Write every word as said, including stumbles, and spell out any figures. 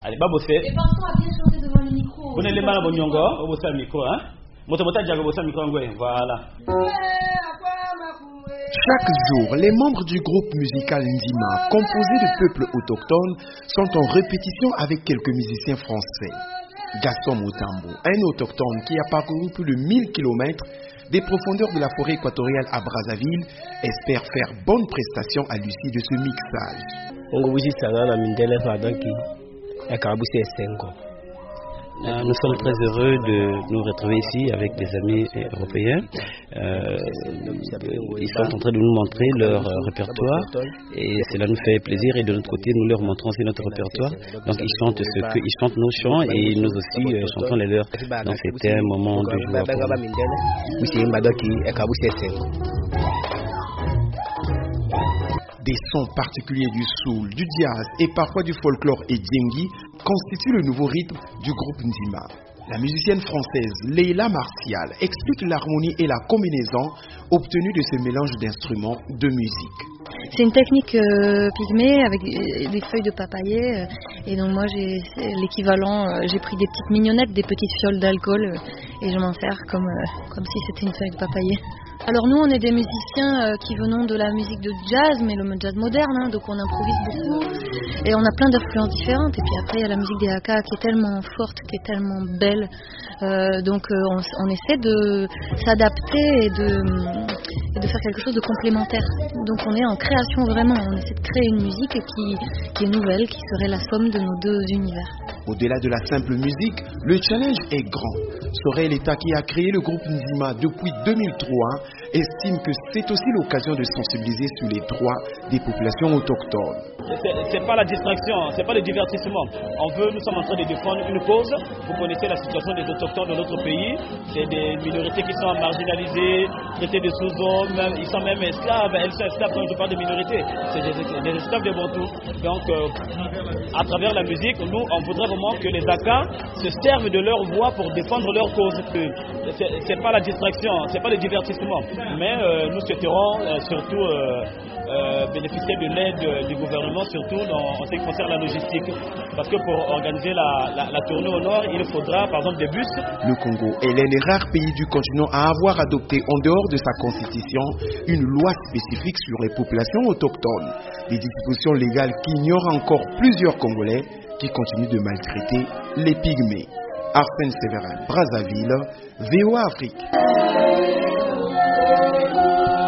Allez, babosé. Et parfois à bien chanter devant le micro. Vous n'allez pas à Bonyongo, au bossa micro, hein? Motomota Diago bossa micro, voilà. Chaque jour, les membres du groupe musical Ndima, composé de peuples autochtones, sont en répétition avec quelques musiciens français. Gaston Moutambo, un autochtone qui a parcouru plus de mille kilomètres des profondeurs de la forêt équatoriale à Brazzaville, espère faire bonne prestation à l'issue de ce mixage. Nous sommes très heureux de nous retrouver ici avec des amis européens. Euh, ils sont en train de nous montrer leur répertoire et cela nous fait plaisir, et de notre côté nous leur montrons aussi notre répertoire. Donc ils chantent ce que ils chantent nos chants et nous aussi euh, chantons les leurs. Donc c'était un moment de joie pour nous. Des sons particuliers du soul, du jazz et parfois du folklore et djengi constituent le nouveau rythme du groupe Ndima. La musicienne française Leila Martial explique l'harmonie et la combinaison obtenue de ce mélange d'instruments de musique. C'est une technique euh, pygmée avec des feuilles de papayer, euh, et donc moi j'ai l'équivalent, euh, j'ai pris des petites mignonnettes, des petites fioles d'alcool, euh, et je m'en sers comme, euh, comme si c'était une feuille de papayer. Alors nous on est des musiciens euh, qui venons de la musique de jazz, mais le jazz moderne, hein, donc on improvise beaucoup et on a plein d'influences différentes. Et puis après il y a la musique des Haka qui est tellement forte, qui est tellement belle, euh, donc euh, on, on essaie de s'adapter et de, et de faire quelque chose de complémentaire. Donc on est en création vraiment, on essaie de créer une musique qui, qui est nouvelle, qui serait la somme de nos deux univers. Au-delà de la simple musique, le challenge est grand. Sorel État, qui a créé le groupe Ndima depuis deux mille trois, estime que c'est aussi l'occasion de sensibiliser sur les droits des populations autochtones. C'est pas la distraction, c'est pas le divertissement. On veut, nous sommes en train de défendre une cause. Vous connaissez la situation des autochtones de notre pays. C'est des minorités qui sont marginalisées, traitées de sous-hommes, ils sont même esclaves. Elles sont esclaves quand je parle de minorités. C'est des, des esclaves de Bantou. Donc, euh, à travers la musique, nous, on voudrait vraiment que les Aka se servent de leur voix pour défendre leur cause. C'est pas la distraction, c'est pas le divertissement. Mais euh, nous souhaiterons euh, surtout euh, euh, bénéficier de l'aide euh, du gouvernement, surtout dans, en ce qui concerne la logistique. Parce que pour organiser la, la, la tournée au nord, il faudra par exemple des bus. Le Congo est l'un des rares pays du continent à avoir adopté en dehors de sa constitution une loi spécifique sur les populations autochtones. Des dispositions légales qu'ignorent encore plusieurs Congolais qui continuent de maltraiter les pygmées. Arsène Séverin, Brazzaville, V O A Afrique.